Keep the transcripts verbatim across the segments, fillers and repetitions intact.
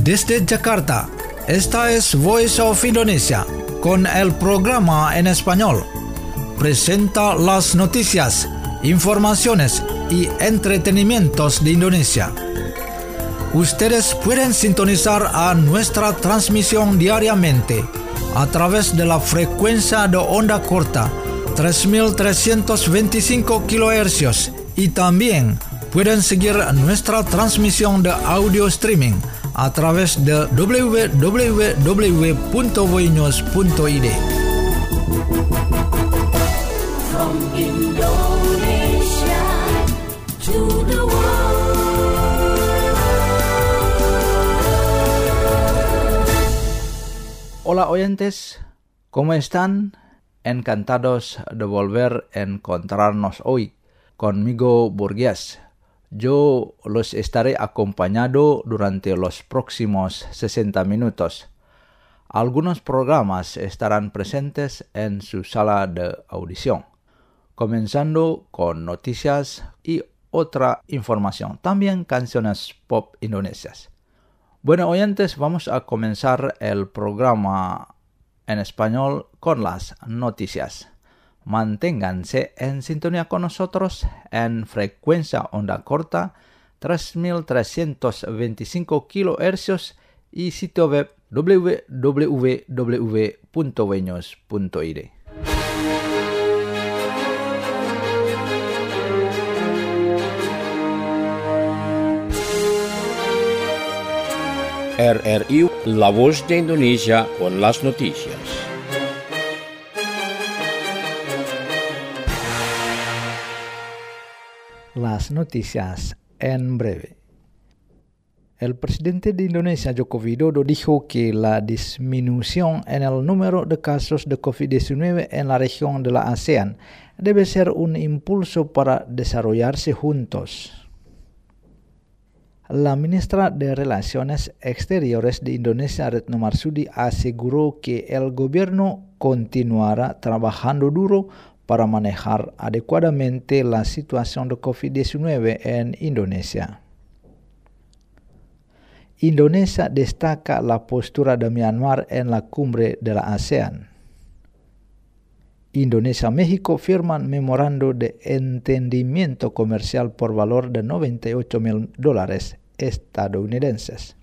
Desde Jakarta, esta es Voice of Indonesia, con el programa en español. Presenta las noticias, informaciones y entretenimientos de Indonesia. Ustedes pueden sintonizar a nuestra transmisión diariamente a través de la frecuencia de onda corta tres mil trescientos veinticinco kilohercios y también pueden seguir nuestra transmisión de audio streaming a través de w w w punto voinews punto i d. From Indonesia to the world. Hola oyentes, ¿cómo están? Encantados de volver a encontrarnos hoy conmigo Burgués. Yo los estaré acompañando durante los próximos sesenta minutos. Algunos programas estarán presentes en su sala de audición, comenzando con noticias y otra información, también canciones pop indonesias. Bueno, oyentes, vamos a comenzar el programa en español con las noticias. Manténganse en sintonía con nosotros en frecuencia onda corta tres mil trescientos veinticinco kilohercios y sitio web w w w punto voinews punto i d. R R I, La Voz de Indonesia con las noticias. Las noticias en breve. El presidente de Indonesia, Joko Widodo, dijo que la disminución en el número de casos de covid diecinueve en la región de la ASEAN debe ser un impulso para desarrollarse juntos. La ministra de Relaciones Exteriores de Indonesia, Retno Marsudi, aseguró que el gobierno continuará trabajando duro para manejar adecuadamente la situación de covid diecinueve en Indonesia. Indonesia destaca la postura de Myanmar en la cumbre de la ASEAN. Indonesia y México firman memorando de entendimiento comercial por valor de noventa y ocho mil dólares estadounidenses.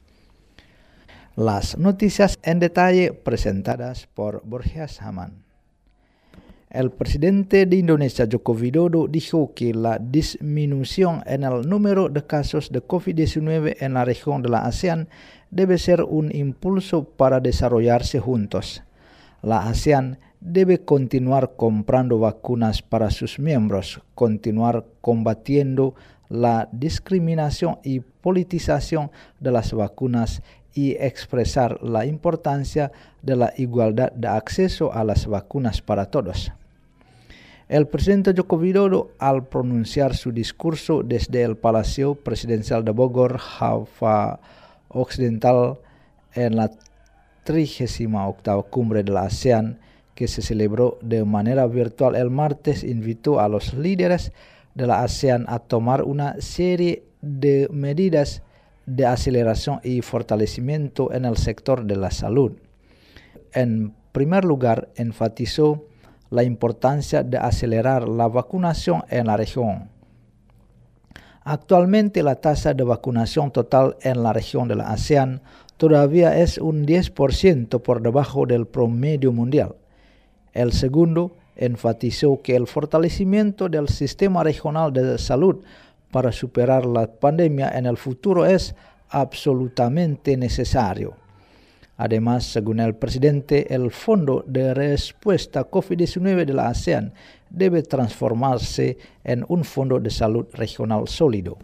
Las noticias en detalle presentadas por Borges Haman. El presidente de Indonesia, Joko Widodo, dijo que la disminución en el número de casos de covid diecinueve en la región de la ASEAN debe ser un impulso para desarrollarse juntos. La ASEAN debe continuar comprando vacunas para sus miembros, continuar combatiendo la discriminación y politización de las vacunas y expresar la importancia de la igualdad de acceso a las vacunas para todos. El presidente Joko Widodo, al pronunciar su discurso desde el Palacio Presidencial de Bogor, Java Occidental, en la trigésima octava cumbre de la ASEAN, que se celebró de manera virtual el martes, invitó a los líderes de la ASEAN a tomar una serie de medidas de aceleración y fortalecimiento en el sector de la salud. En primer lugar, enfatizó la importancia de acelerar la vacunación en la región. Actualmente la tasa de vacunación total en la región de la ASEAN todavía es un diez por ciento por debajo del promedio mundial. El segundo, enfatizó que el fortalecimiento del sistema regional de salud para superar la pandemia en el futuro es absolutamente necesario. Además, según el presidente, el Fondo de Respuesta covid diecinueve de la ASEAN debe transformarse en un fondo de salud regional sólido.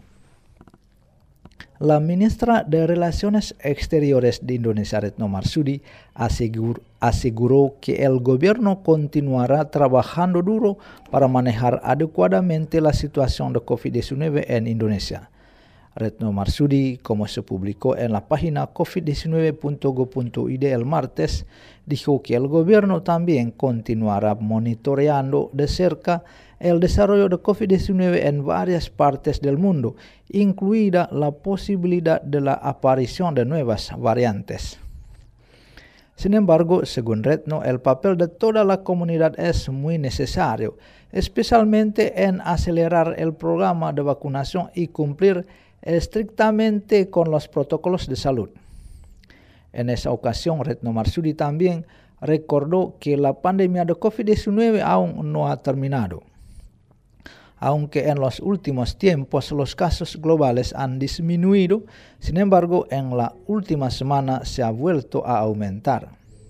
La ministra de Relaciones Exteriores de Indonesia, Retno Marsudi, asegur, aseguró que el gobierno continuará trabajando duro para manejar adecuadamente la situación de covid diecinueve en Indonesia. Retno Marsudi, como se publicó en la página covid diecinueve punto gob punto i d el martes, dijo que el gobierno también continuará monitoreando de cerca el desarrollo de covid diecinueve en varias partes del mundo, incluida la posibilidad de la aparición de nuevas variantes. Sin embargo, según Retno, el papel de toda la comunidad es muy necesario, especialmente en acelerar el programa de vacunación y cumplir estrictamente con los protocolos de salud. En esa ocasión, Retno Marsudi también recordó que la pandemia de covid diecinueve aún no ha terminado. Aunque en los últimos tiempos los casos globales han disminuido, sin embargo, en la última semana se ha vuelto a aumentar.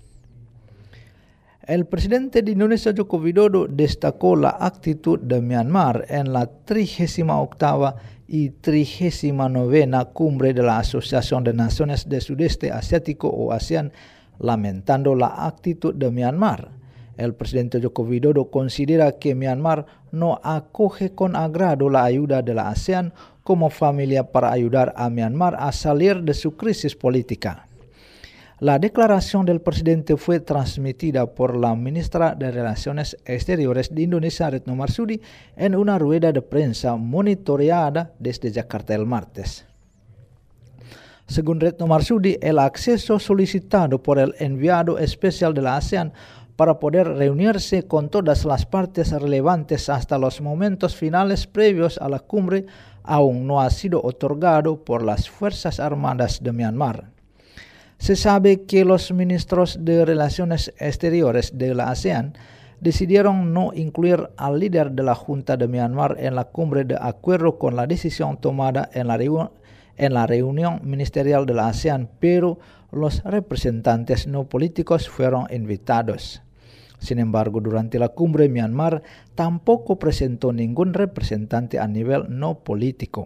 El presidente de Indonesia, Joko Widodo, destacó la actitud de Myanmar en la trigésima octava y trigésima novena cumbre de la Asociación de Naciones del Sudeste Asiático o ASEAN, lamentando la actitud de Myanmar. El presidente Joko Widodo considera que Myanmar no acoge con agrado la ayuda de la ASEAN como familia para ayudar a Myanmar a salir de su crisis política. La declaración del presidente fue transmitida por la ministra de Relaciones Exteriores de Indonesia, Retno Marsudi, en una rueda de prensa monitoreada desde Yakarta el martes. Según Retno Marsudi, el acceso solicitado por el enviado especial de la ASEAN para poder reunirse con todas las partes relevantes hasta los momentos finales previos a la cumbre aún no ha sido otorgado por las Fuerzas Armadas de Myanmar. Se sabe que los ministros de Relaciones Exteriores de la ASEAN decidieron no incluir al líder de la Junta de Myanmar en la cumbre de acuerdo con la decisión tomada en la, reunión, en la reunión ministerial de la ASEAN, pero los representantes no políticos fueron invitados. Sin embargo, durante la cumbre, Myanmar tampoco presentó ningún representante a nivel no político.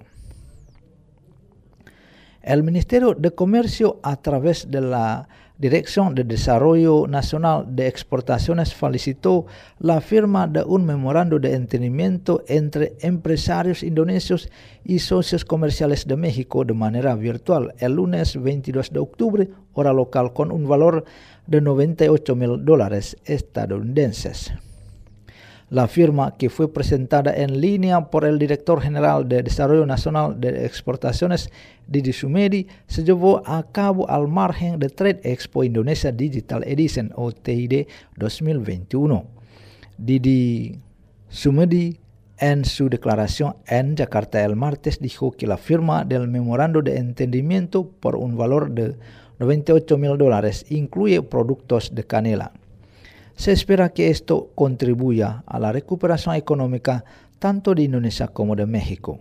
El Ministerio de Comercio, a través de la Dirección de Desarrollo Nacional de Exportaciones, felicitó la firma de un memorando de entendimiento entre empresarios indonesios y socios comerciales de México de manera virtual el lunes veintidós de octubre, hora local, con un valor de noventa y ocho mil dólares estadounidenses. La firma, que fue presentada en línea por el director general de Desarrollo Nacional de Exportaciones, Didi Sumedi, se llevó a cabo al margen de Trade Expo Indonesia Digital Edition o T I D dos mil veintiuno. Didi Sumedi, en su declaración en Yakarta el martes, dijo que la firma del memorando de entendimiento por un valor de noventa y ocho mil dólares incluye productos de canela. Se espera que esto contribuya a la recuperación económica tanto de Indonesia como de México.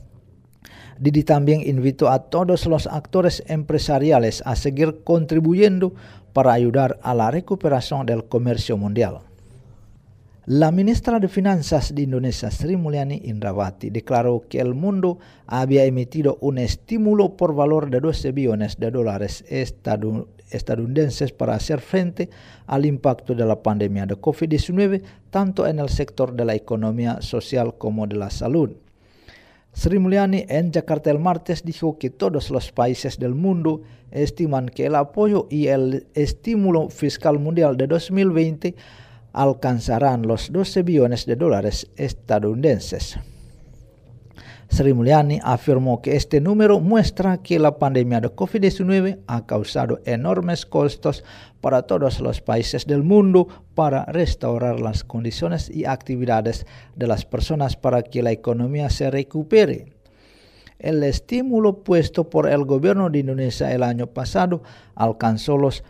Didi también invitó a todos los actores empresariales a seguir contribuyendo para ayudar a la recuperación del comercio mundial. La ministra de Finanzas de Indonesia, Sri Mulyani Indrawati, declaró que el mundo había emitido un estímulo por valor de doce billones de dólares estadounidenses para hacer frente al impacto de la pandemia de covid diecinueve, tanto en el sector de la economía social como de la salud. Sri Mulyani en Yakarta el martes dijo que todos los países del mundo estiman que el apoyo y el estímulo fiscal mundial de dos mil veinte alcanzarán los doce billones de dólares estadounidenses. Sri Mulyani afirmó que este número muestra que la pandemia de covid diecinueve ha causado enormes costos para todos los países del mundo para restaurar las condiciones y actividades de las personas para que la economía se recupere. El estímulo puesto por el gobierno de Indonesia el año pasado alcanzó los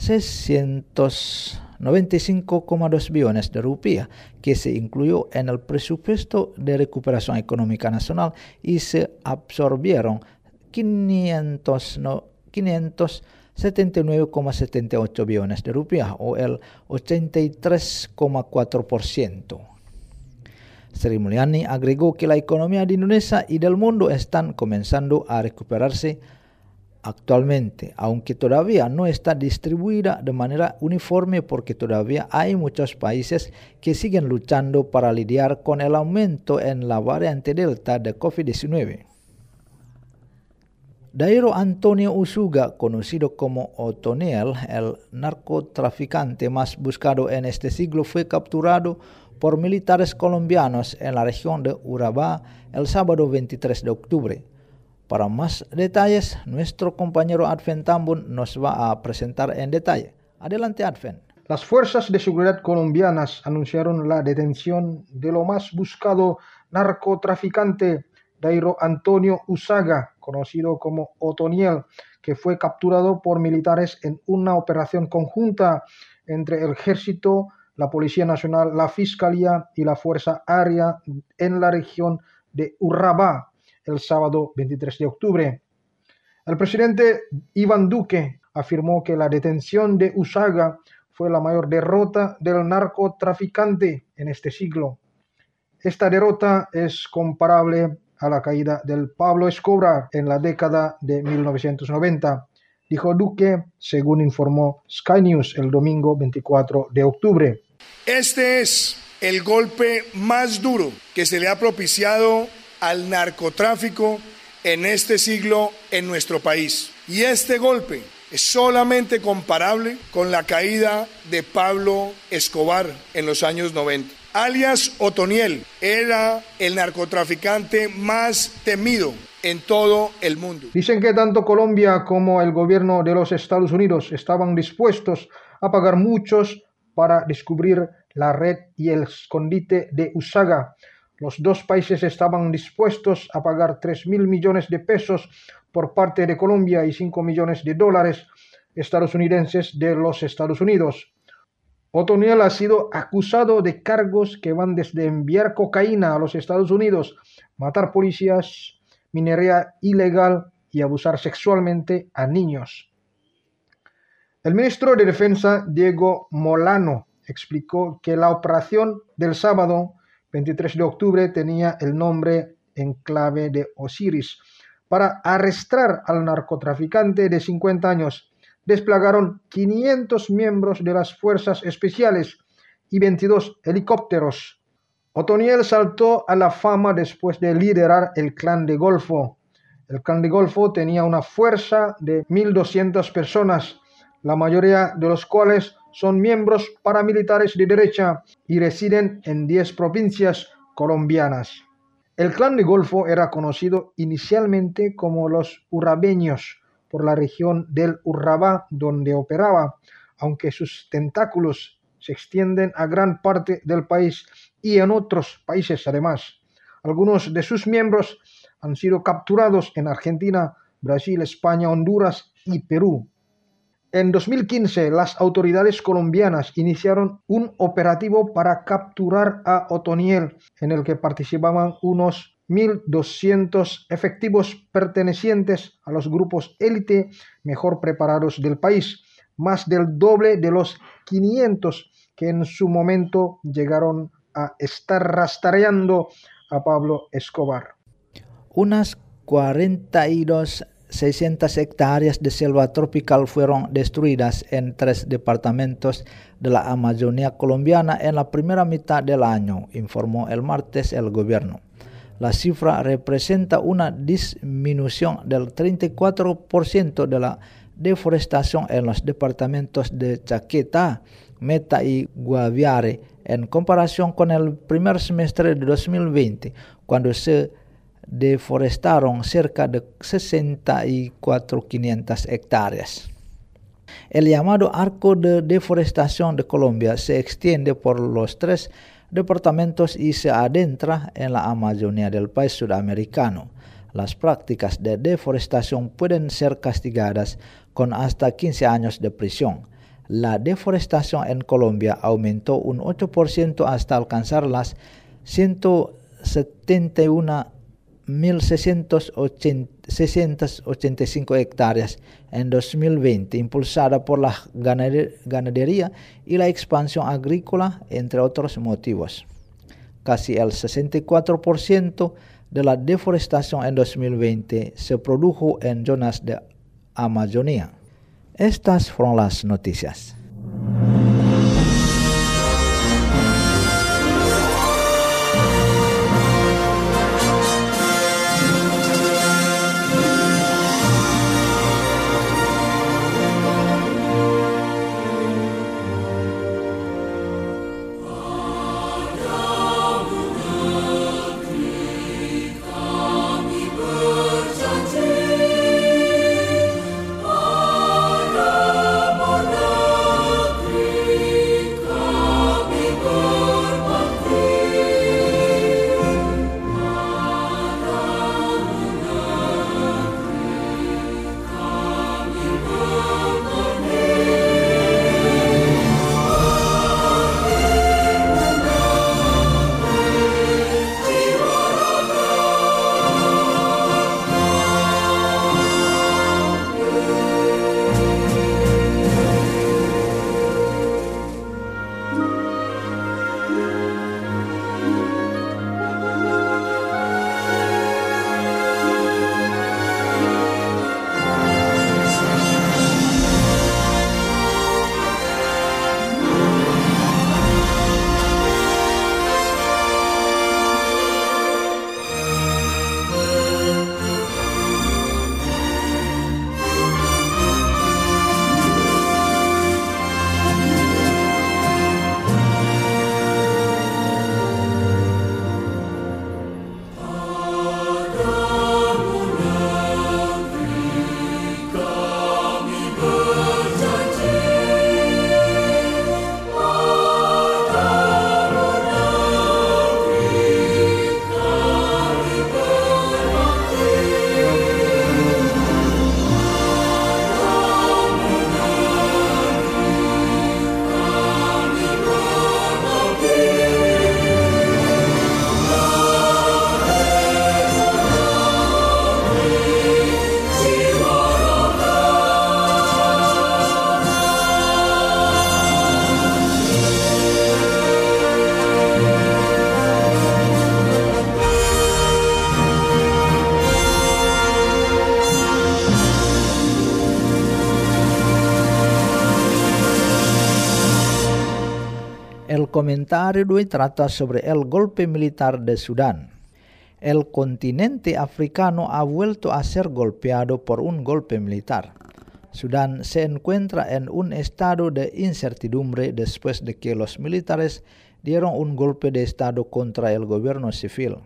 seiscientos noventa y cinco coma dos billones de rupias, que se incluyó en el presupuesto de recuperación económica nacional y se absorbieron quinientos setenta y nueve coma setenta y ocho billones de rupias o el ochenta y tres coma cuatro por ciento. Sri Mulyani agregó que la economía de Indonesia y del mundo están comenzando a recuperarse actualmente, aunque todavía no está distribuida de manera uniforme porque todavía hay muchos países que siguen luchando para lidiar con el aumento en la variante Delta de covid diecinueve. Dairo Antonio Usuga, conocido como Otoniel, el narcotraficante más buscado en este siglo, fue capturado por militares colombianos en la región de Urabá el sábado veintitrés de octubre. Para más detalles, nuestro compañero Advent Tambun nos va a presentar en detalle. Adelante, Advent. Las fuerzas de seguridad colombianas anunciaron la detención de lo más buscado narcotraficante Dairo Antonio Usaga, conocido como Otoniel, que fue capturado por militares en una operación conjunta entre el Ejército, la Policía Nacional, la Fiscalía y la Fuerza Aérea en la región de Urabá el sábado veintitrés de octubre. El presidente Iván Duque afirmó que la detención de Usaga fue la mayor derrota del narcotraficante en este siglo. Esta derrota es comparable a la caída del Pablo Escobar en la década de mil novecientos noventa, dijo Duque, según informó Sky News el domingo veinticuatro de octubre. Este es el golpe más duro que se le ha propiciado al narcotráfico en este siglo en nuestro país. Y este golpe es solamente comparable con la caída de Pablo Escobar en los años noventa. Alias Otoniel era el narcotraficante más temido en todo el mundo. Dicen que tanto Colombia como el gobierno de los Estados Unidos estaban dispuestos a pagar muchos para descubrir la red y el escondite de Usaga. Los dos países estaban dispuestos a pagar tres mil millones de pesos por parte de Colombia y cinco millones de dólares estadounidenses de los Estados Unidos. Otoniel ha sido acusado de cargos que van desde enviar cocaína a los Estados Unidos, matar policías, minería ilegal y abusar sexualmente a niños. El ministro de Defensa, Diego Molano, explicó que la operación del sábado veintitrés de octubre tenía el nombre en clave de Osiris. Para arrestar al narcotraficante de cincuenta años, desplegaron quinientos miembros de las fuerzas especiales y veintidós helicópteros. Otoniel saltó a la fama después de liderar el Clan de Golfo. El Clan de Golfo tenía una fuerza de mil doscientas personas, la mayoría de los cuales son miembros paramilitares de derecha y residen en diez provincias colombianas. El Clan de Golfo era conocido inicialmente como los urabeños por la región del Urabá donde operaba, aunque sus tentáculos se extienden a gran parte del país y en otros países además. Algunos de sus miembros han sido capturados en Argentina, Brasil, España, Honduras y Perú. En dos mil quince, las autoridades colombianas iniciaron un operativo para capturar a Otoniel, en el que participaban unos mil doscientos efectivos pertenecientes a los grupos élite mejor preparados del país, más del doble de los quinientos que en su momento llegaron a estar rastreando a Pablo Escobar. Unas cuarenta y dos mil seiscientas hectáreas de selva tropical fueron destruidas en tres departamentos de la Amazonía colombiana en la primera mitad del año, informó el martes el gobierno. La cifra representa una disminución del treinta y cuatro por ciento de la deforestación en los departamentos de Caquetá, Meta y Guaviare en comparación con el primer semestre de dos mil veinte, cuando se deforestaron cerca de sesenta y cuatro mil quinientas hectáreas. El llamado arco de deforestación de Colombia se extiende por los tres departamentos y se adentra en la Amazonía del país sudamericano. Las prácticas de deforestación pueden ser castigadas con hasta quince años de prisión. La deforestación en Colombia aumentó un ocho por ciento hasta alcanzar las ciento setenta y una mil seiscientos ochenta y cinco hectáreas en dos mil veinte, impulsada por la ganadería y la expansión agrícola, entre otros motivos. Casi el sesenta y cuatro por ciento de la deforestación en dos mil veinte se produjo en zonas de Amazonía. Estas fueron las noticias. El comentario de hoy trata sobre el golpe militar de Sudán. El continente africano ha vuelto a ser golpeado por un golpe militar. Sudán se encuentra en un estado de incertidumbre después de que los militares dieron un golpe de estado contra el gobierno civil.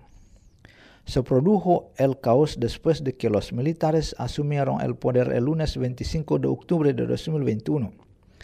Se produjo el caos después de que los militares asumieron el poder el lunes veinticinco de octubre de dos mil veintiuno.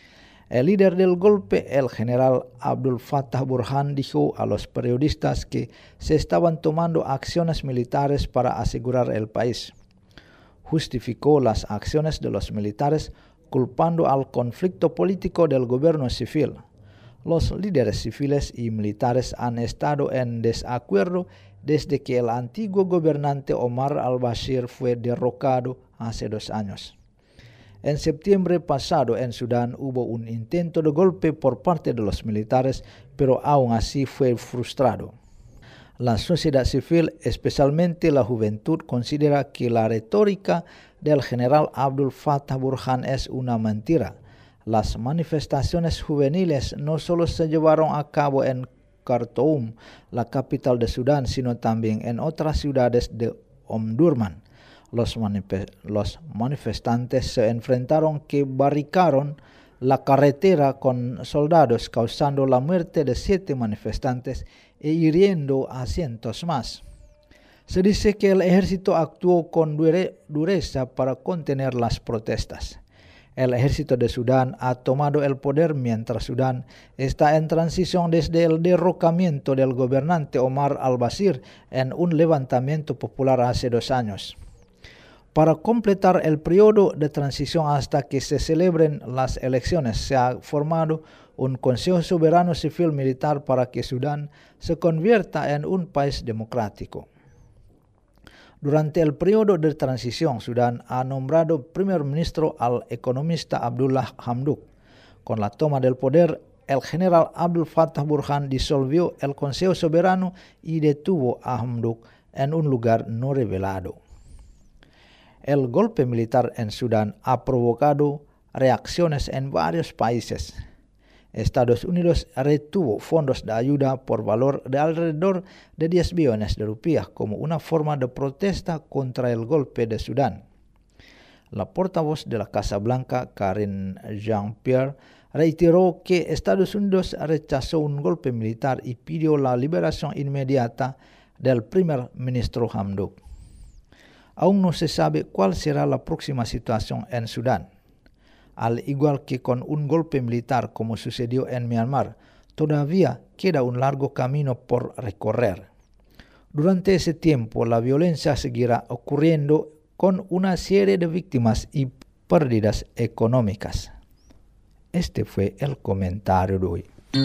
El líder del golpe, el general Abdul Fattah Burhan, dijo a los periodistas que se estaban tomando acciones militares para asegurar el país. Justificó las acciones de los militares culpando al conflicto político del gobierno civil. Los líderes civiles y militares han estado en desacuerdo desde que el antiguo gobernante Omar al-Bashir fue derrocado hace dos años. En septiembre pasado en Sudán hubo un intento de golpe por parte de los militares, pero aún así fue frustrado. La sociedad civil, especialmente la juventud, considera que la retórica del general Abdul Fattah Burhan es una mentira. Las manifestaciones juveniles no solo se llevaron a cabo en Khartoum, la capital de Sudán, sino también en otras ciudades de Omdurman. Los, manif- los manifestantes se enfrentaron que barricaron la carretera con soldados, causando la muerte de siete manifestantes e hiriendo a cientos más. Se dice que el ejército actuó con dure- dureza para contener las protestas. El ejército de Sudán ha tomado el poder mientras Sudán está en transición desde el derrocamiento del gobernante Omar al-Bashir en un levantamiento popular hace dos años. Para completar el periodo de transición hasta que se celebren las elecciones, se ha formado un Consejo Soberano Civil Militar para que Sudán se convierta en un país democrático. Durante el periodo de transición, Sudán ha nombrado primer ministro al economista Abdullah Hamdok. Con la toma del poder, el general Abdul Fattah Burhan disolvió el Consejo Soberano y detuvo a Hamdok en un lugar no revelado. El golpe militar en Sudán ha provocado reacciones en varios países. Estados Unidos retuvo fondos de ayuda por valor de alrededor de diez billones de rupias como una forma de protesta contra el golpe de Sudán. La portavoz de la Casa Blanca, Karine Jean-Pierre, reiteró que Estados Unidos rechazó un golpe militar y pidió la liberación inmediata del primer ministro Hamdok. Aún no se sabe cuál será la próxima situación en Sudán. Al igual que con un golpe militar como sucedió en Myanmar, todavía queda un largo camino por recorrer. Durante ese tiempo, la violencia seguirá ocurriendo con una serie de víctimas y pérdidas económicas. Este fue el comentario de hoy.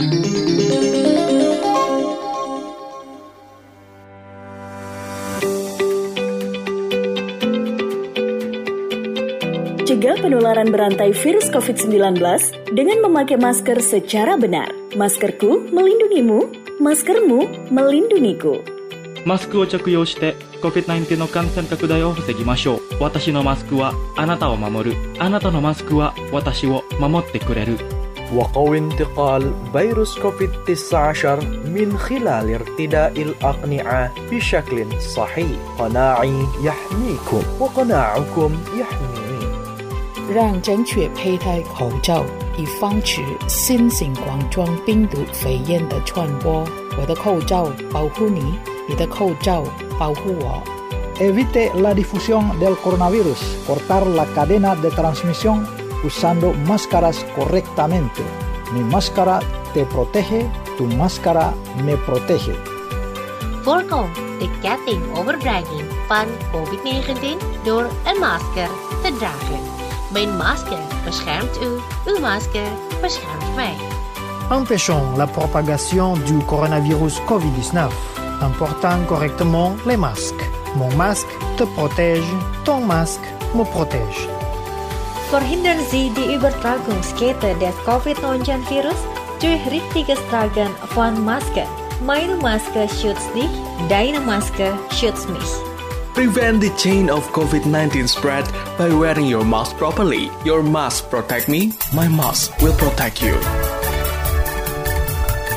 Cegah penularan berantai virus covid sembilan belas dengan memakai masker secara benar. Maskerku melindungimu, maskermu melindungiku. マスクを着用して コビッドナインティーン の感染拡大を防ぎましょう。私のマスクはあなたを守る。あなたのマスクは私を守ってくれる。 وقوي انتقال فيروس كوفيد تسعة عشر من خلال ارتداء الأقنعة بشكل صحيح. قناعي يحميكم وقناعكم يحميني. 让正确佩戴口罩，以防止新型冠状病毒肺炎的传播。我的口罩保护你，你的口罩保护我。 Evite la difusión del coronavirus. Cortar la cadena de transmisión usando máscaras correctamente. Mi máscara te protege, tu máscara me protege. Voorkom de ketting overdraging van covid negentien door een masker te dragen. Mijn masker beschermt u, uw masker beschermt mij. Empêchons la propagation du coronavirus covid dix-neuf en portant correctement les masques. Mon masque te protège, ton masque me protège. Verhindern Sie die Übertragungskette des covid neunzehn virus durch richtiges Tragen von Masken. Meine Maske schützt dich, deine Maske schützt mich. Prevent the chain of covid nineteen spread by wearing your mask properly. Your mask protect me, my mask will protect you.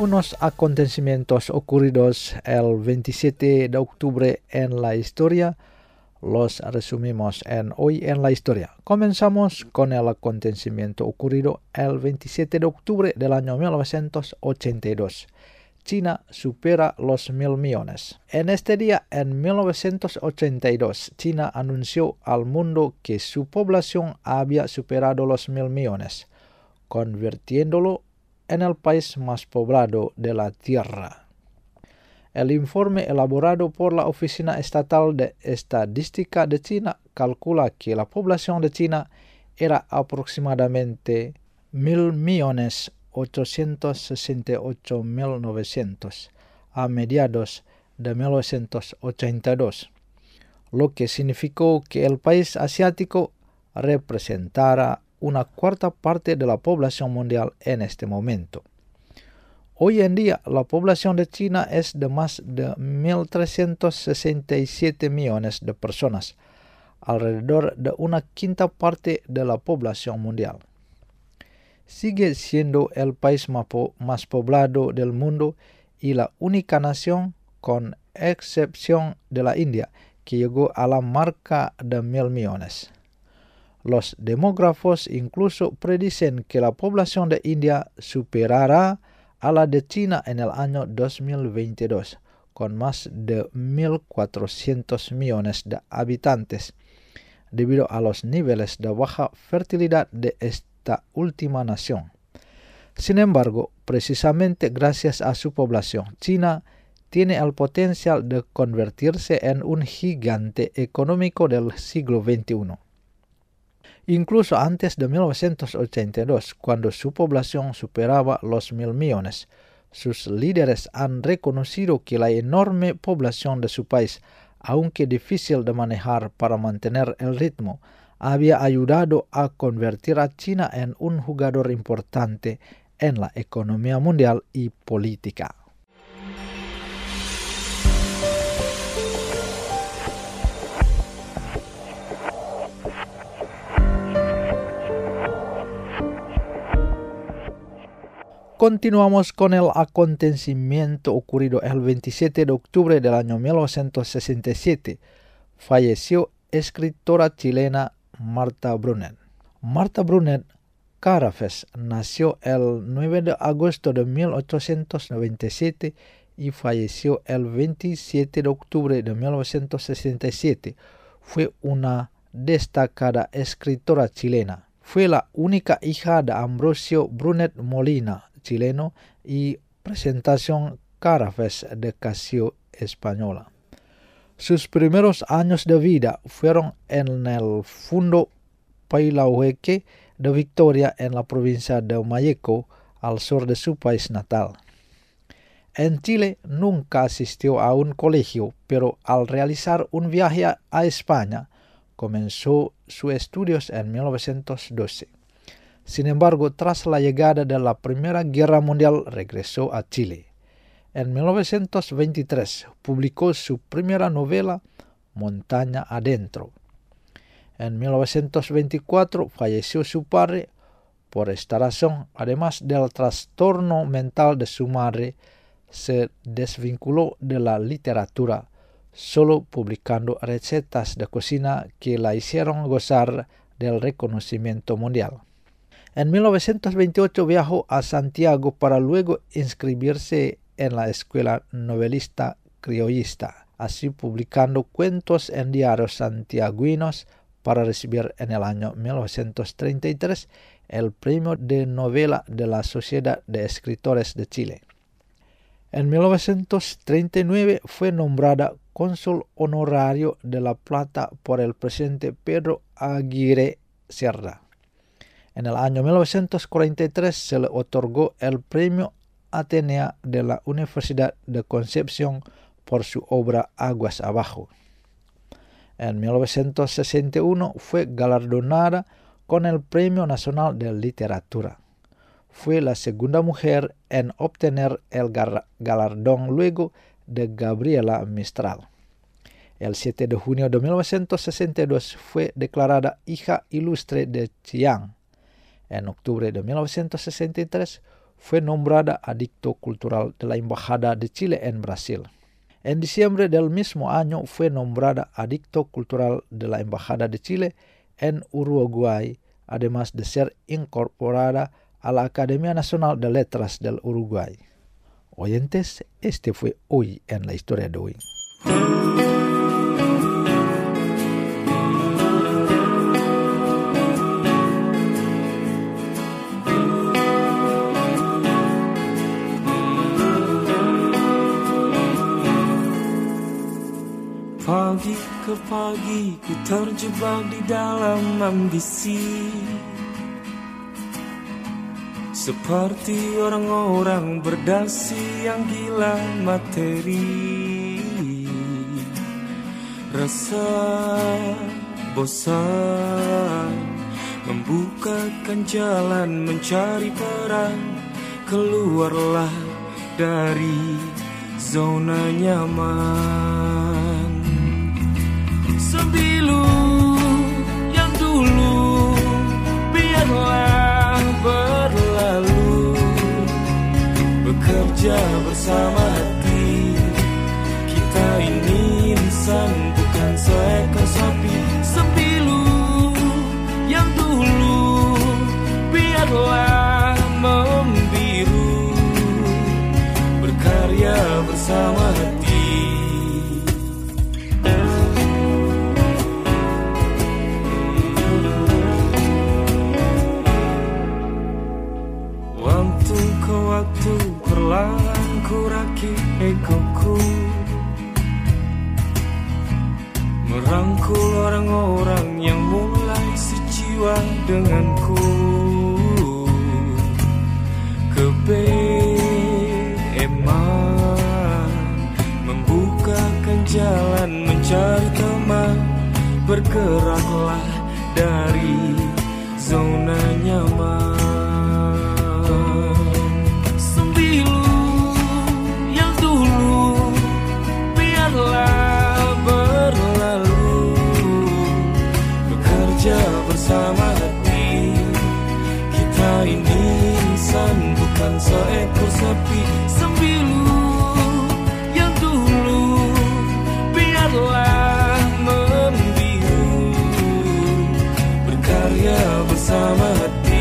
Unos acontecimientos ocurridos el veintisiete de octubre en la historia los resumimos en Hoy en la Historia. Comenzamos con el acontecimiento ocurrido el veintisiete de octubre del año mil novecientos ochenta y dos. China supera los mil millones. En este día, en mil novecientos ochenta y dos, China anunció al mundo que su población había superado los mil millones, convirtiéndolo en el país más poblado de la Tierra. El informe elaborado por la Oficina Estatal de Estadística de China calcula que la población de China era aproximadamente mil millones ochocientos sesenta y ocho mil novecientos a mediados de mil novecientos ochenta y dos, lo que significó que el país asiático representara una cuarta parte de la población mundial en este momento. Hoy en día, la población de China es de más de mil trescientos sesenta y siete millones de personas, alrededor de una quinta parte de la población mundial. Sigue siendo el país más, po- más poblado del mundo y la única nación, con excepción de la India, que llegó a la marca de mil millones. Los demógrafos incluso predicen que la población de India superará a la de China en el año dos mil veintidós, con más de mil cuatrocientos millones de habitantes, debido a los niveles de baja fertilidad de esta última nación. Sin embargo, precisamente gracias a su población, China tiene el potencial de convertirse en un gigante económico del siglo veintiuno. Incluso antes de mil novecientos ochenta y dos, cuando su población superaba los mil millones, sus líderes han reconocido que la enorme población de su país, aunque difícil de manejar para mantener el ritmo, había ayudado a convertir a China en un jugador importante en la economía mundial y política. Continuamos con el acontecimiento ocurrido el veintisiete de octubre del año mil novecientos sesenta y siete. Falleció escritora chilena Marta Brunet. Marta Brunet Carafes nació el nueve de agosto de mil ochocientos noventa y siete y falleció el veintisiete de octubre de mil novecientos sesenta y siete. Fue una destacada escritora chilena. Fue la única hija de Ambrosio Brunet Molina, chileno, y Presentación Carafes de Casio, española. Sus primeros años de vida fueron en el Fundo Pailaueque de Victoria, en la provincia de Malleco, al sur de su país natal. En Chile nunca asistió a un colegio, pero al realizar un viaje a España, comenzó sus estudios en mil novecientos doce. Sin embargo, tras la llegada de la Primera Guerra Mundial, regresó a Chile. En mil novecientos veintitrés publicó su primera novela, Montaña Adentro. En mil novecientos veinticuatro falleció su padre. Por esta razón, además del trastorno mental de su madre, se desvinculó de la literatura, solo publicando recetas de cocina que la hicieron gozar del reconocimiento mundial. En mil novecientos veintiocho viajó a Santiago para luego inscribirse en la Escuela Novelista Criollista, así publicando cuentos en diarios santiaguinos para recibir en el año mil novecientos treinta y tres el premio de novela de la Sociedad de Escritores de Chile. En mil novecientos treinta y nueve fue nombrada cónsul honorario de La Plata por el presidente Pedro Aguirre Cerda. En el año mil novecientos cuarenta y tres se le otorgó el premio Atenea de la Universidad de Concepción por su obra Aguas Abajo. En mil novecientos sesenta y uno fue galardonada con el Premio Nacional de Literatura. Fue la segunda mujer en obtener el galardón luego de Gabriela Mistral. El siete de junio de mil novecientos sesenta y dos fue declarada hija ilustre de Chiang. En octubre de mil novecientos sesenta y tres fue nombrada adicto cultural de la Embajada de Chile en Brasil. En diciembre del mismo año fue nombrada adicto cultural de la Embajada de Chile en Uruguay, además de ser incorporada a la Academia Nacional de Letras del Uruguay. Oyentes, este fue Hoy en la Historia de Hoy. Pagi ke pagi ku terjebak di dalam ambisi, seperti orang-orang berdasi yang gila materi. Rasa bosan membukakan jalan mencari peran, keluarlah dari zona nyaman. Sembilu yang dulu biarlah berlalu, bekerja bersama hati. Kita ini insan bukan seekor sapi. Sembilu yang dulu biarlah membiru, berkarya bersama hati. Waktu perlahan ku rakit egoku, merangkul orang-orang yang mulai sejiwa denganku. Kebeeman membukakan jalan mencari teman, bergeraklah dari zona nyaman. Bersama hati, kita ini insan bukan seekor sapi. Sembilu yang dulu biarlah membiru, berkarya bersama hati.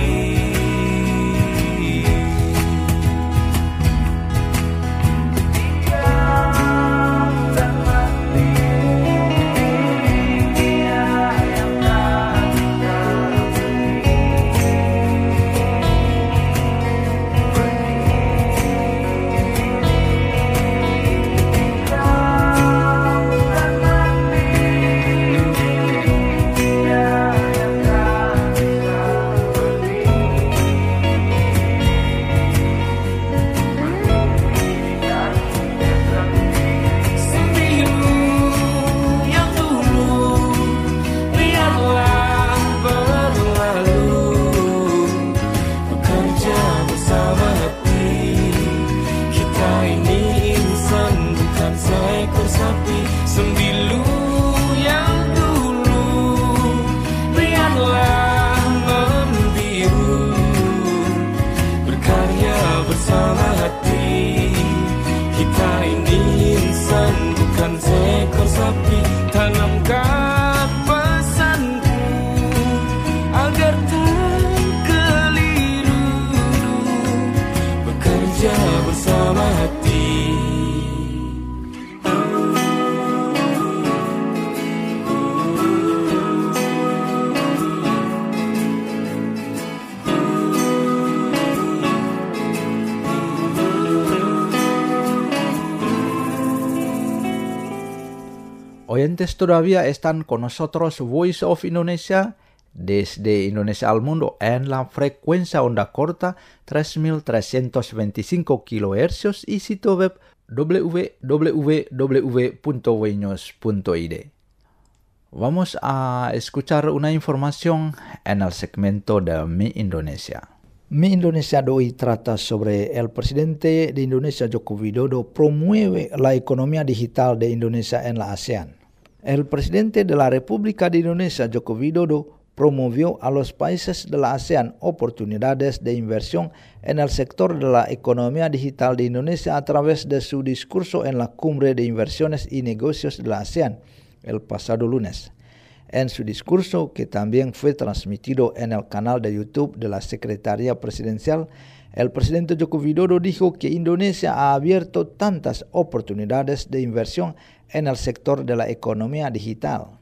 Oyentes, todavía están con nosotros Voice of Indonesia desde Indonesia al Mundo en la frecuencia onda corta tres mil trescientos veinticinco kilohercios y sitio web w w w punto voinews punto i d. Vamos a escuchar una información en el segmento de Mi Indonesia. Mi Indonesia de hoy trata sobre el presidente de Indonesia, Joko Widodo, promueve la economía digital de Indonesia en la ASEAN. El presidente de la República de Indonesia, Joko Widodo, promovió a los países de la ASEAN oportunidades de inversión en el sector de la economía digital de Indonesia a través de su discurso en la Cumbre de Inversiones y Negocios de la ASEAN el pasado lunes. En su discurso, que también fue transmitido en el canal de YouTube de la Secretaría Presidencial, el presidente Joko Widodo dijo que Indonesia ha abierto tantas oportunidades de inversión en el sector de la economía digital.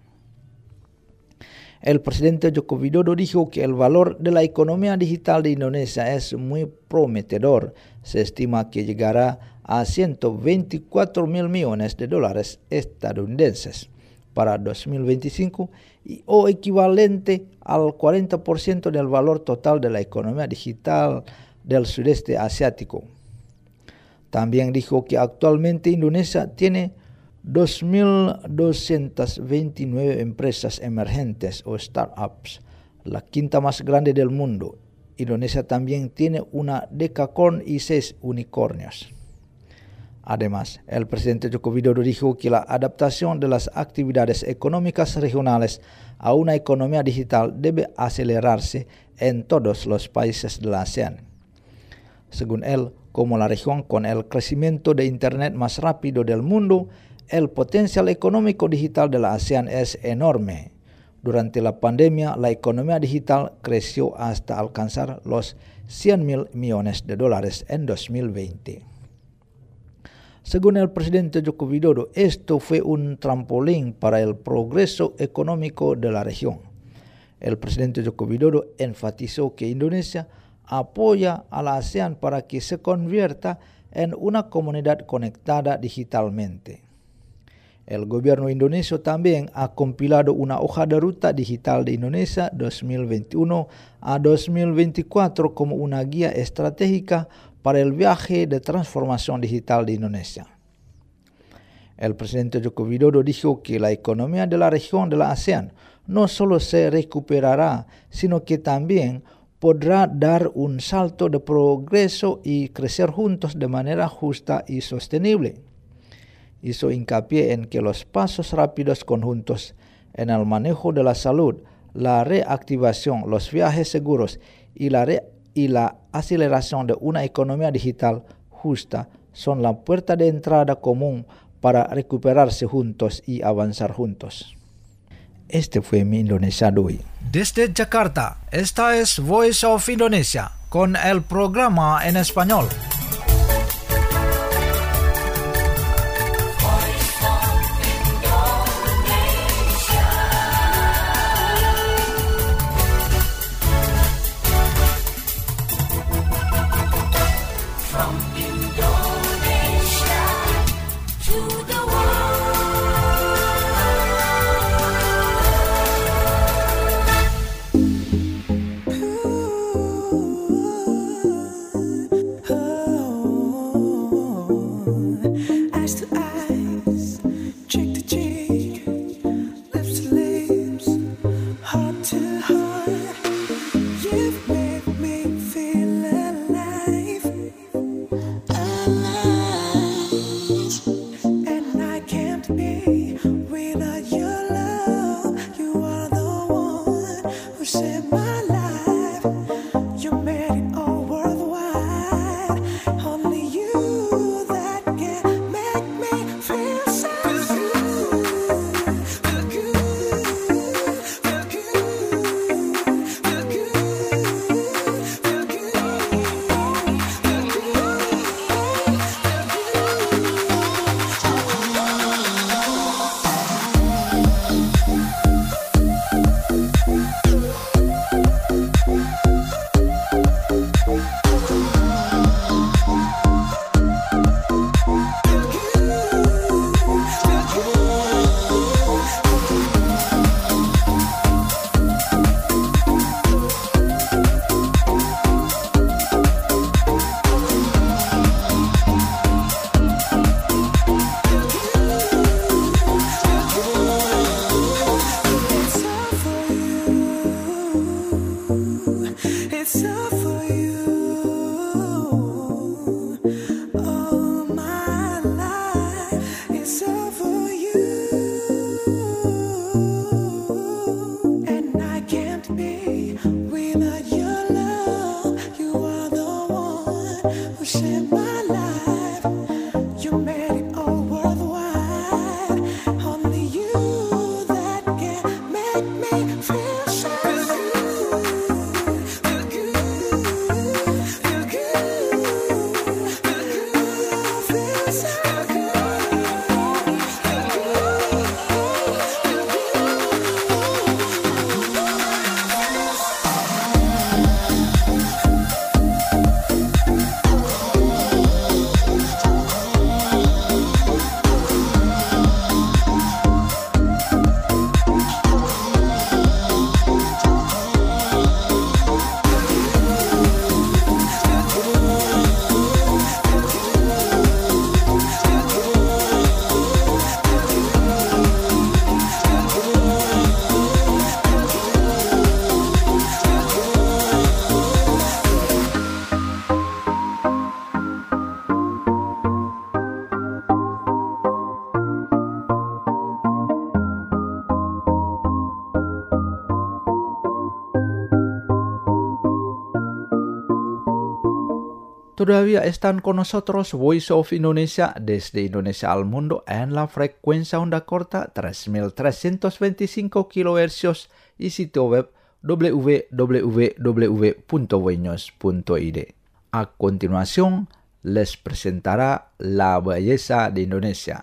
El presidente Joko Widodo dijo que el valor de la economía digital de Indonesia es muy prometedor. Se estima que llegará a ciento veinticuatro mil millones de dólares estadounidenses para dos mil veinticinco y, o equivalente al cuarenta por ciento del valor total de la economía digital del sudeste asiático. También dijo que actualmente Indonesia tiene dos mil doscientas veintinueve empresas emergentes o startups, la quinta más grande del mundo. Indonesia también tiene una decacorn y seis unicornios. Además, el presidente Joko Widodo dijo que la adaptación de las actividades económicas regionales a una economía digital debe acelerarse en todos los países de la ASEAN. Según él, como la región con el crecimiento de Internet más rápido del mundo, el potencial económico digital de la ASEAN es enorme. Durante la pandemia, la economía digital creció hasta alcanzar los cien mil millones de dólares en dos mil veinte. Según el presidente Joko Widodo, esto fue un trampolín para el progreso económico de la región. El presidente Joko Widodo enfatizó que Indonesia apoya a la ASEAN para que se convierta en una comunidad conectada digitalmente. El gobierno indonesio también ha compilado una hoja de ruta digital de Indonesia dos mil veintiuno a dos mil veinticuatro como una guía estratégica para el viaje de transformación digital de Indonesia. El presidente Joko Widodo dijo que la economía de la región de la ASEAN no solo se recuperará, sino que también podrá dar un salto de progreso y crecer juntos de manera justa y sostenible. Hizo hincapié en que los pasos rápidos conjuntos en el manejo de la salud, la reactivación, los viajes seguros y la, re- y la aceleración de una economía digital justa son la puerta de entrada común para recuperarse juntos y avanzar juntos. Este fue mi Indonesia de hoy. Desde Jakarta, esta es Voice of Indonesia con el programa en español. Without your love, you are the one who saved my life. You made it all worthwhile. Only you that can make me feel so good. Feel good, feel good, feel good, feel so good. Todavía están con nosotros Voice of Indonesia desde Indonesia al mundo en la frecuencia onda corta tres mil trescientos veinticinco kilohercios y sitio web w w w punto voinews punto i d. A continuación, les presentará La Belleza de Indonesia.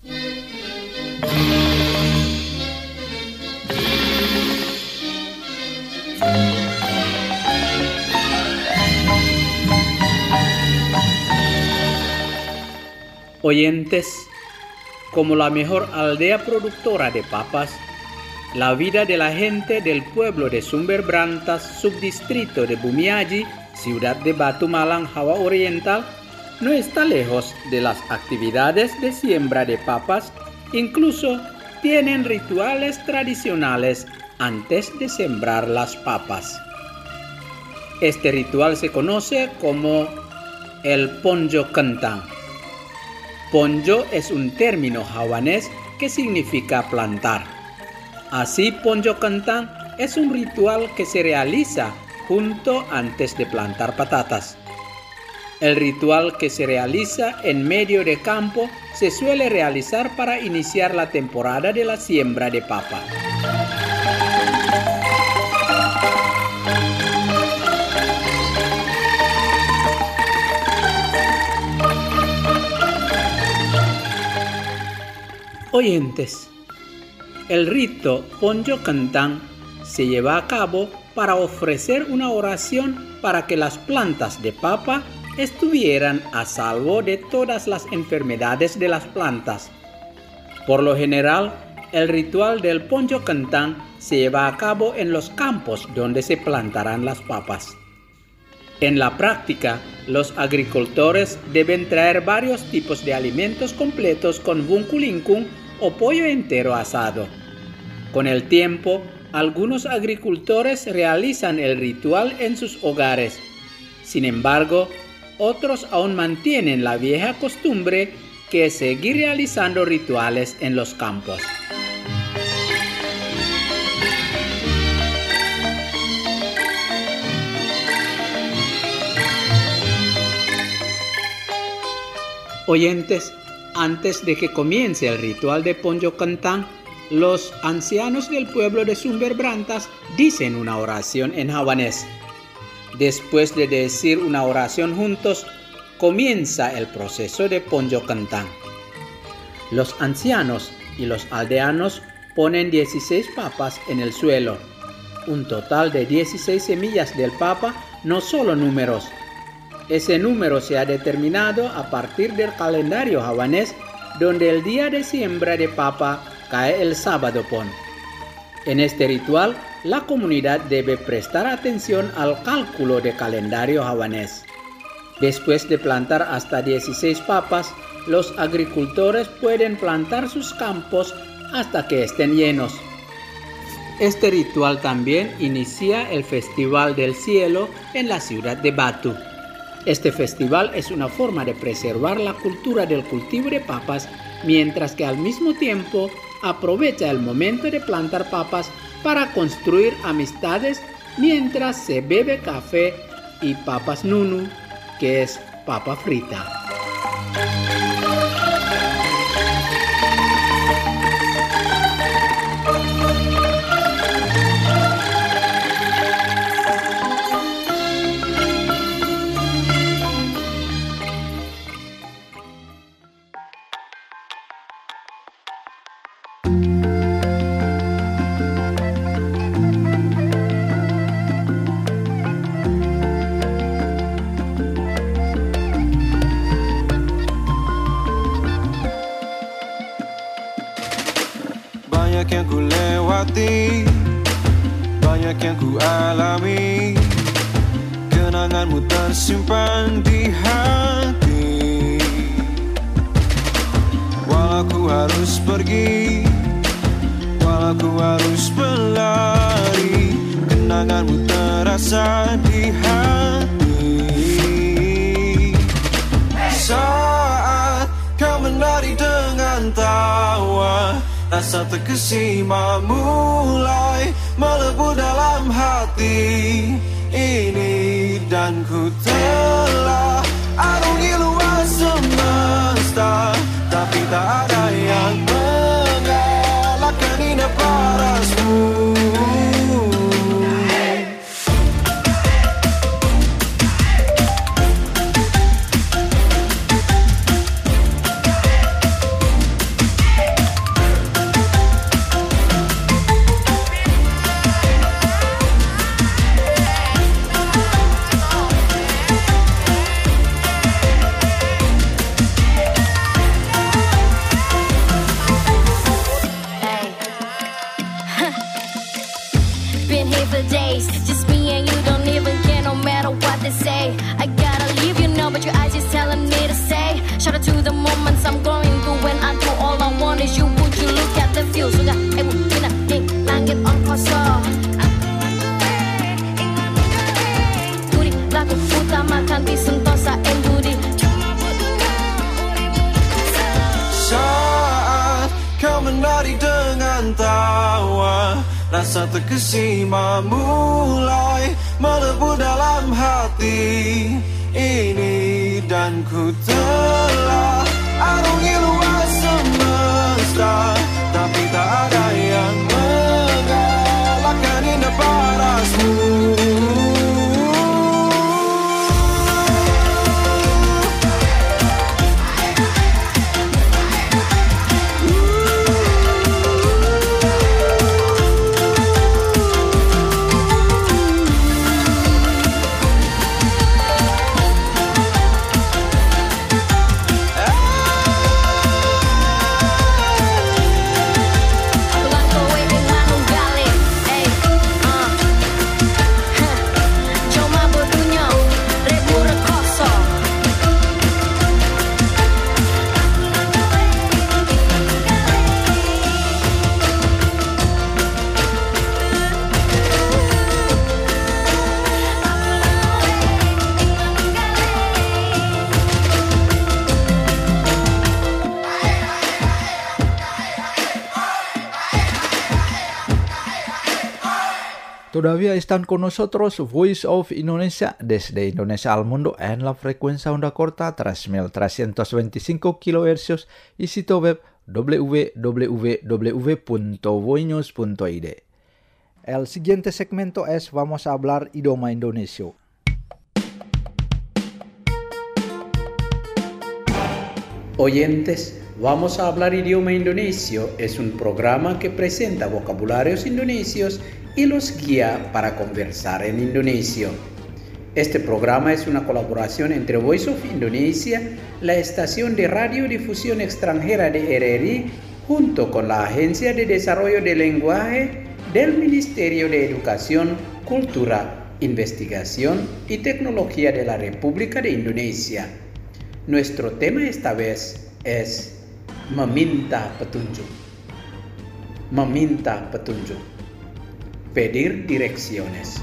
Oyentes, como la mejor aldea productora de papas, la vida de la gente del pueblo de Sumber Brantas, subdistrito de Bumiaji, ciudad de Batu Malang, Java Oriental, no está lejos de las actividades de siembra de papas. Incluso tienen rituales tradicionales antes de sembrar las papas. Este ritual se conoce como el Ponjo Kentang. Ponjo es un término javanés que significa plantar. Así, Ponjo Kentang es un ritual que se realiza junto antes de plantar patatas. El ritual que se realiza en medio de campo se suele realizar para iniciar la temporada de la siembra de papa. Oyentes, el rito Ponjo Kentang se lleva a cabo para ofrecer una oración para que las plantas de papa estuvieran a salvo de todas las enfermedades de las plantas. Por lo general, el ritual del Ponjo Kentang se lleva a cabo en los campos donde se plantarán las papas. En la práctica, los agricultores deben traer varios tipos de alimentos completos con bunkulingkung o pollo entero asado. Con el tiempo, algunos agricultores realizan el ritual en sus hogares. Sin embargo, otros aún mantienen la vieja costumbre que es seguir realizando rituales en los campos. Oyentes, antes de que comience el ritual de Ponjo Kentang, los ancianos del pueblo de Sumber Brantas dicen una oración en javanés. Después de decir una oración juntos, comienza el proceso de Ponjo Kentang. Los ancianos y los aldeanos ponen dieciséis papas en el suelo. Un total de dieciséis semillas del papa, no solo números. Ese número se ha determinado a partir del calendario javanés, donde el día de siembra de papa cae el sábado pon. En este ritual, la comunidad debe prestar atención al cálculo de calendario javanés. Después de plantar hasta dieciséis papas, los agricultores pueden plantar sus campos hasta que estén llenos. Este ritual también inicia el Festival del Cielo en la ciudad de Batu. Este festival es una forma de preservar la cultura del cultivo de papas, mientras que al mismo tiempo aprovecha el momento de plantar papas para construir amistades mientras se bebe café y papas nunu, que es papa frita. Banyak yang ku lewati, banyak yang ku alami, kenanganmu tersimpan di hati. Walau ku harus pergi, walau ku harus berlari, kenanganmu terasa di hati. Saat kau menari dengan tawa, rasa terkesima mulai melebu dalam hati ini, dan ku telah arungi luas semesta, tapi tak ada yang mengalahkan indah parasmu. Saat kau menari dengan tawa, rasa terkesima mulai melebu dalam hati ini, dan ku telah arungi luas semesta, tapi tak ada yang mengalahkan indah parasmu. Todavía están con nosotros Voice of Indonesia desde Indonesia al mundo en la frecuencia onda corta tres mil trescientos veinticinco kilohercios y sitio web w w w punto voinews punto i d. El siguiente segmento es Vamos a hablar idioma Indonesia. Oyentes, Vamos a hablar idioma indonesio es un programa que presenta vocabularios indonesios y los guía para conversar en indonesio. Este programa es una colaboración entre Voice of Indonesia, la estación de radiodifusión extranjera de R R I, junto con la Agencia de Desarrollo del Lenguaje del Ministerio de Educación, Cultura, Investigación y Tecnología de la República de Indonesia. Nuestro tema esta vez es meminta petunjuk. Meminta petunjuk. Pedir direcciones.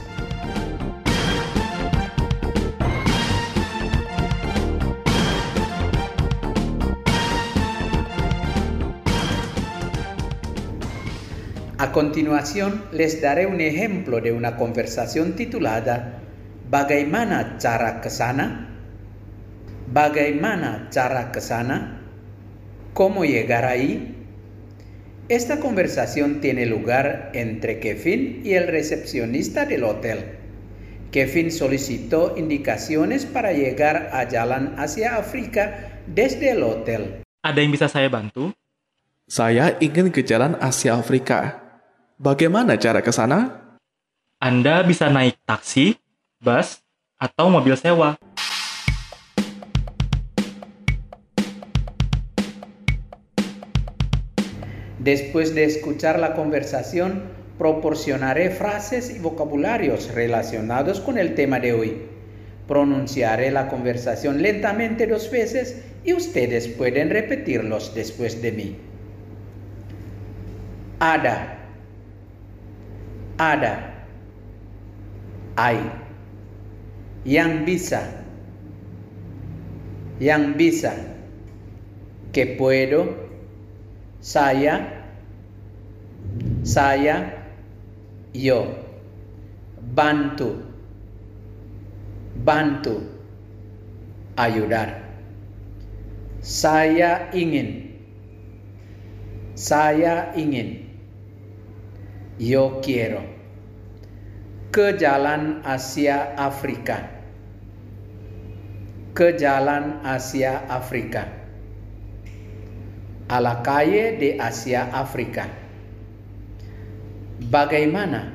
A continuación, les daré un ejemplo de una conversación titulada ¿Bagaimana cara ke sana? ¿Bagaimana cara ke sana? ¿Cómo llegar ahí? Esta conversación tiene lugar entre Kevin y el recepcionista del hotel. Kevin solicitó indicaciones para llegar a Jalan Asia Afrika desde el hotel. Ada yang bisa saya bantu? Saya ingin ke Jalan Asia Afrika. Bagaimana cara ke sana? Anda bisa naik taksi, bus, atau mobil sewa. Después de escuchar la conversación, proporcionaré frases y vocabularios relacionados con el tema de hoy. Pronunciaré la conversación lentamente dos veces y ustedes pueden repetirlos después de mí. Ada, ada, hay, yang bisa, yang bisa, que puedo, saya, saya, yo, bantu, bantu, ayudar. Saya ingin, saya ingin, yo quiero, ke Jalan Asia Afrika, ke Jalan Asia Afrika, a la calle de Asia Afrika. Bagaimana?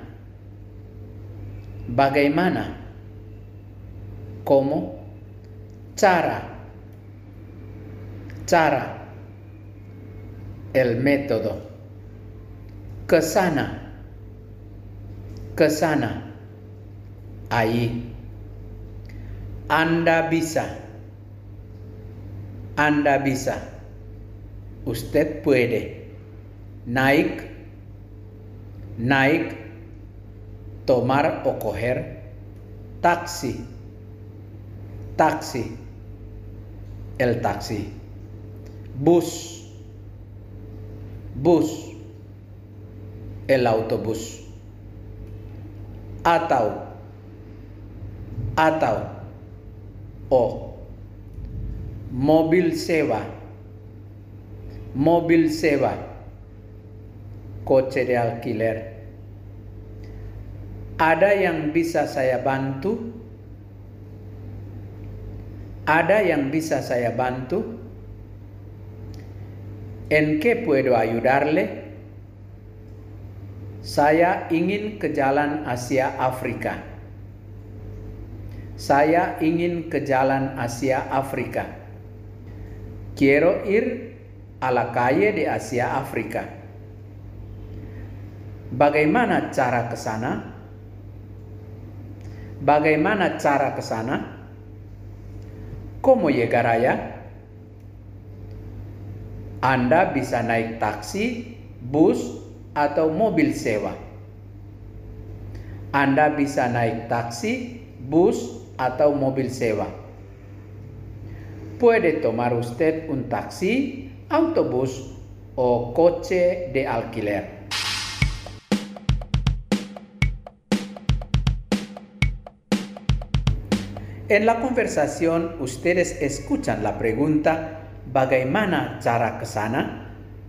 Bagaimana? ¿Cómo? Cara. Cara. El método. Ke sana. Ke sana. Ahí. Anda bisa. Anda bisa. Usted puede. Naik. Naik, tomar o coger, taxi, taxi, el taxi, bus, bus, el autobús, atau, atau, o, mobil sewa, mobil sewa, coche de alquiler. Ada yang bisa saya bantu? Ada yang bisa saya bantu? ¿En qué puedo ayudarle? Saya ingin ke Jalan Asia Afrika. Saya ingin ke Jalan Asia Afrika. Quiero ir a la calle de Asia Afrika. Bagaimana cara ke sana? Bagaimana cara ke sana? ¿Cómo llegar allá? Anda bisa naik taksi, bus, atau mobil sewa. Anda bisa naik taksi, bus, atau mobil sewa. Puede tomar usted un taxi, autobús, o coche de alquiler. En la conversación, ustedes escuchan la pregunta, ¿bagaimana cara ke sana?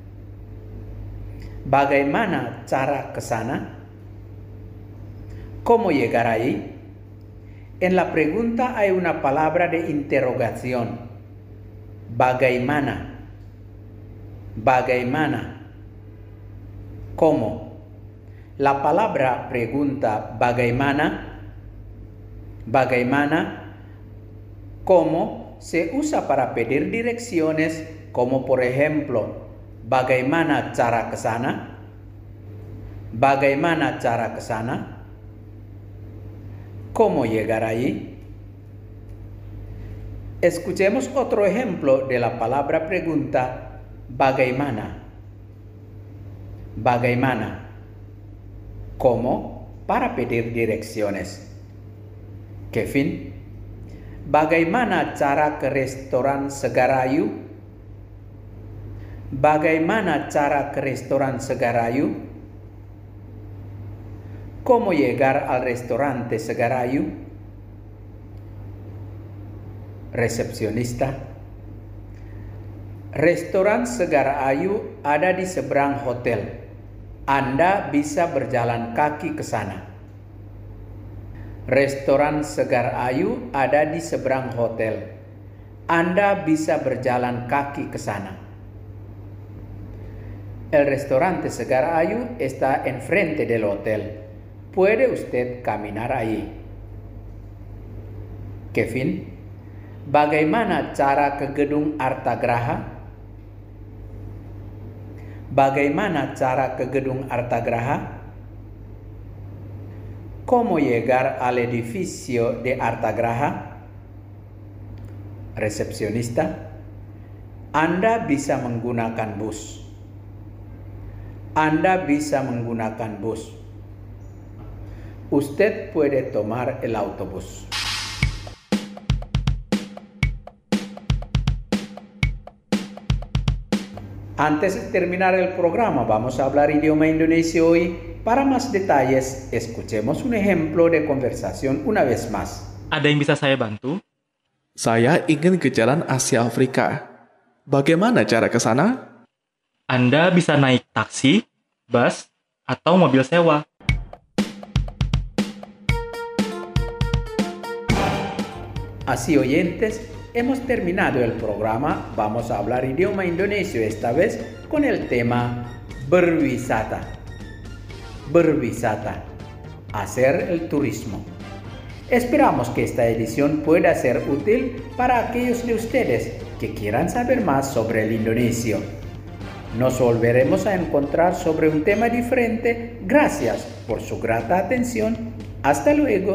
¿Bagaimana cara ke sana? ¿Cómo llegar ahí? En la pregunta hay una palabra de interrogación. Bagaimana. Bagaimana. ¿Cómo? La palabra pregunta bagaimana. Bagaimana. ¿Cómo? Se usa para pedir direcciones, como por ejemplo, ¿bagaimana cara ke sana? ¿Bagaimana cara ke sana? ¿Cómo llegar ahí? Escuchemos otro ejemplo de la palabra pregunta, bagaimana. Bagaimana. ¿Cómo? Para pedir direcciones. Kevin, bagaimana cara ke restoran Segarayu? Bagaimana cara ke restoran Segarayu? ¿Cómo llegar al restaurante Segarayu? Resepsionista. Restoran Segarayu ada di seberang hotel. Anda bisa berjalan kaki ke sana. Restoran Segarayu ada di seberang hotel. Anda bisa berjalan kaki ke sana. El restaurante Segarayu está enfrente del hotel. Puede usted caminar ahí. Kevin, bagaimana cara ke gedung Artagraha? Bagaimana cara ke gedung Artagraha? ¿Cómo llegar al edificio de Artagraha? Resepsionista, Anda bisa menggunakan bus. Anda bisa menggunakan bus. Usted puede tomar el autobús. Antes de terminar el programa, vamos a hablar idioma indonesio hoy. Para más detalles, escuchemos un ejemplo de conversación una vez más. Ada yang bisa saya bantu? Saya ingin ke Jalan Asia Afrika. Bagaimana cara ke sana? Anda bisa naik taksi, bus, atau mobil sewa. Así, oyentes, hemos terminado el programa. Vamos a hablar idioma indonesio esta vez con el tema berwisata. Berwisata, hacer el turismo. Esperamos que esta edición pueda ser útil para aquellos de ustedes que quieran saber más sobre el indonesio. Nos volveremos a encontrar sobre un tema diferente. Gracias por su grata atención. Hasta luego.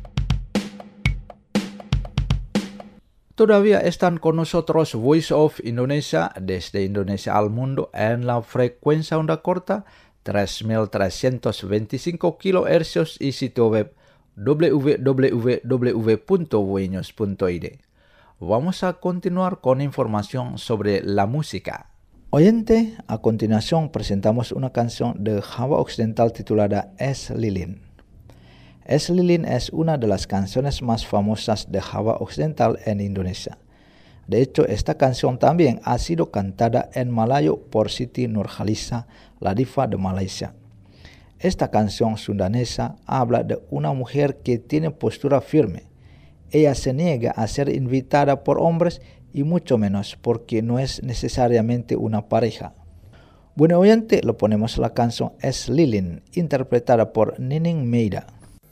Todavía están con nosotros Voice of Indonesia desde Indonesia al mundo en la frecuencia onda corta tres mil trescientos veinticinco kilohercios y sitio web w w w punto voinews punto i d. Vamos a continuar con información sobre la música. Oyente, a continuación presentamos una canción de Java Occidental titulada Es Lilin. Es Lilin es una de las canciones más famosas de Java Occidental en Indonesia. De hecho, esta canción también ha sido cantada en malayo por Siti Nurhaliza, la diva de Malaysia. Esta canción sundanesa habla de una mujer que tiene postura firme. Ella se niega a ser invitada por hombres y mucho menos porque no es necesariamente una pareja. Bueno oyente, lo ponemos la canción Es Lilin, interpretada por Nining Meida.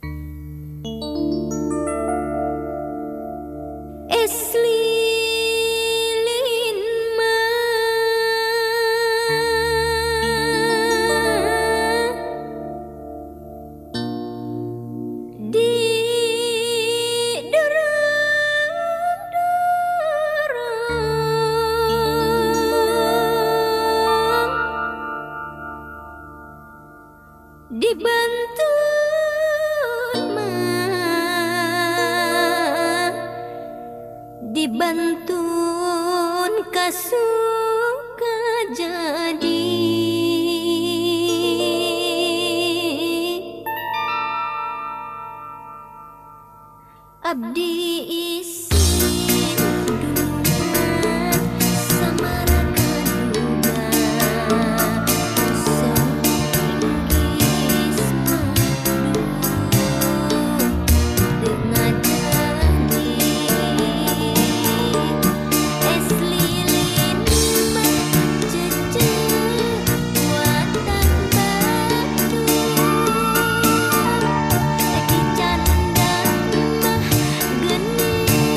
Dibantun kasuka jadi abdi isi kudungan samara kadungan seinggis madu dengan geni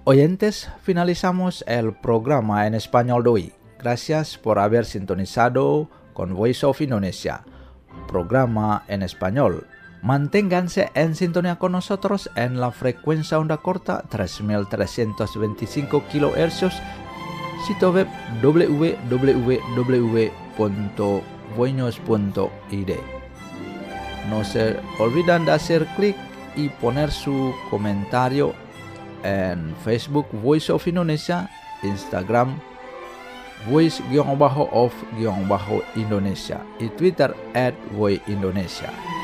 Oyentes, finalizamos el programa en español de hoy. Gracias por haber sintonizado con Voice of Indonesia, programa en español. Manténganse en sintonía con nosotros en la frecuencia onda corta tres mil trescientos veinticinco kilohercios, sitio web w w w punto voinos punto i d. No se olviden de hacer clic y poner su comentario en Facebook Voice of Indonesia, Instagram Voice-of-Indonesia y Twitter at Voice Indonesia.